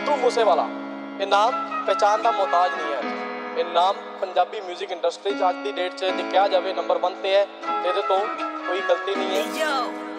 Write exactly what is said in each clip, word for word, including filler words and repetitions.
सिद्धू मूसेवाला ये नाम पहचान का मोहताज नहीं है। ये नाम पंजाबी म्यूजिक इंडस्ट्री च अज की डेट च जे कहा जाए नंबर वन ते है, ये तो कोई गलती नहीं है।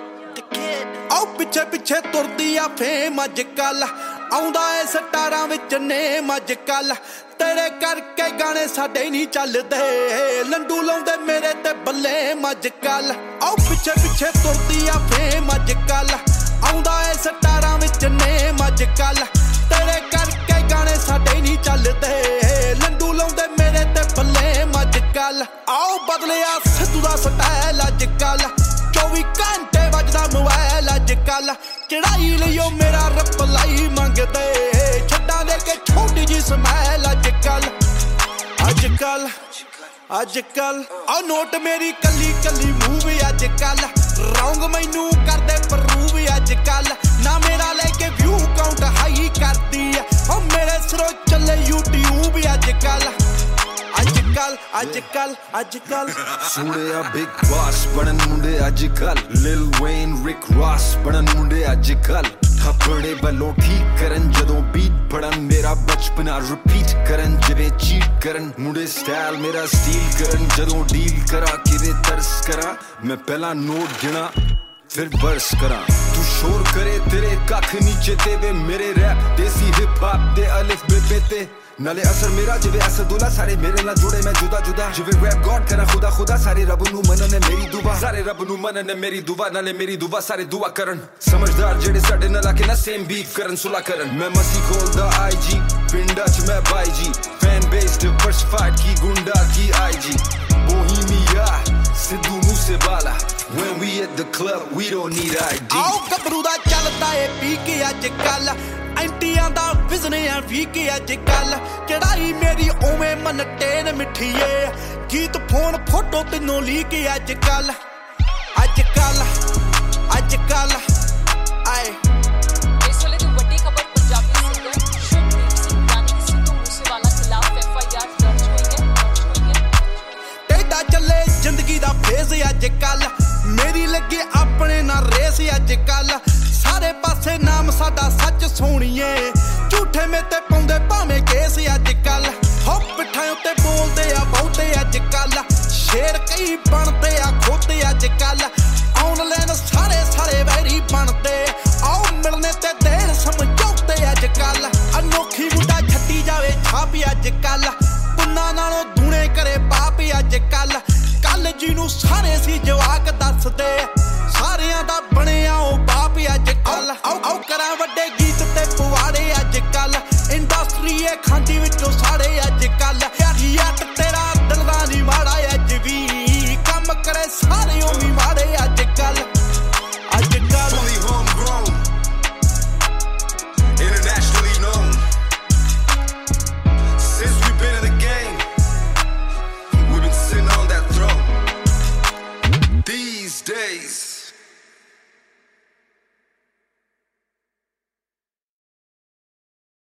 आओ पिछे पिछे तुरदी आ फेम अज कल आउंदा ए स्टारां विच नेम अज कल तेरे करके गाने साडे नहीं चलदे लंडू लाउंदे मेरे ते बल्ले अज कल। आओ पिछे पिछे तुरदी आ फेम अज कल आउंदा ए स्टारां विच नेम अज कल तेरे करके गाने साडे नहीं चलदे लंडू लाउंदे मेरे ते बल्ले अज कल। आओ बदलिया सिद्धू दा स्टाइल अज कल चौबी घंटे वजदा मोबाइल अज कल चढ़ाई लियो मेरा रिप्लाई मंगदे छड्डां दे के छोटी जी स्माइल अज कल अज कल अज कल। आ नोट मेरी कली कली मूव अज कल रौंग मैनू करदे प्रूव अज कल ना मेरा लेके व्यू काउंट हाई करदी है ओ मेरे सिरों चले यूट्यूब अज कल अज कल अज कल अज कल। सुनिया बिग बॉस बनन मुंडे अज कल लिल वेन रिक रॉस बनन मुंडे अज कल थप्पड़े बलों ठीक करन जदों बीट पड़न मेरा बचपना रिपीट करन जिवें चीट करन मुंडे स्टाइल मेरा स्टील करन जदों डील करा किवे तरस करा मैं पहला नोट गिना फिर बरस करा तू शोर करे तेरे कख नीचे ते वे मेरे रैप देसी हिप हॉप दे अलिफ बे पे ते नाले असर मेरा जिवे असदुल्ला सारे मेरे नाल जुड़े मैं जुदा जुदा जिवे रैप गॉड करा खुदा खुदा सारे रब नू मनने मेरी दुआ सारे रब नू मनने मेरी दुआ नाले मेरी दुआ सारे दुआ करन समझदार जेड़े साडे नाल आके ना सेम बीफ करन सुला करन मैं मसी खोलदा आईजी पिंडा च मैं बाई जी फैन बेस डिवर्सिफाइड की गुंडा की आईजी Bohemia Sidhu Moosewala when we at the club we don't need I D। आओ गबरू दा चलदा ए पी के अज कल एंटियां दा विजन आ वी के अज कल चढ़ाई मेरी ओवें मन टेन मिठीए गीत फोन फोटो तीनों ली के अज कल अज कल अज कल आए। इस वेले दी वड्डी खबर पंजाबी सिंगर शुभदीप सिंह यानी कि सिद्धू मूसेवाला खिलाफ एफ आई आर दर्ज हुई है। टेढ़ा चले जिंदगी दा फेज अज कल मेरी लगे अपने ना रेस अज कल सारे पासे नाम साडा सच सोनिए झूठे में ते पाउंदे भावें केस अज कल हो पिठां ते बोलदे आ बहुते अज कल शेर कई बनदे आ खोते अज कल ऑनलाइन सारे सारे वैरी बनदे आओ मिलने ते देण समझौते अज कल अनोखी मुंडा छड्डी जावे छाप अज कल पुन्ना नालों दूने करे पाप अज कल कल जिनू सारे सी जवाक दसदे सारियां दा बनिया ओ बाप अज कल आओ आओ करा वड्डे गीत ते पवाड़े अज कल इंडस्ट्री ए खांदी विचों साड़े अज कल याट तेरा दिल दा नी माड़ा अज भी काम करे सारे ओमी माड़े अज कल अज कल। Fully homegrown, internationally known. Since we've been in the game, we've been sitting on that throne. These days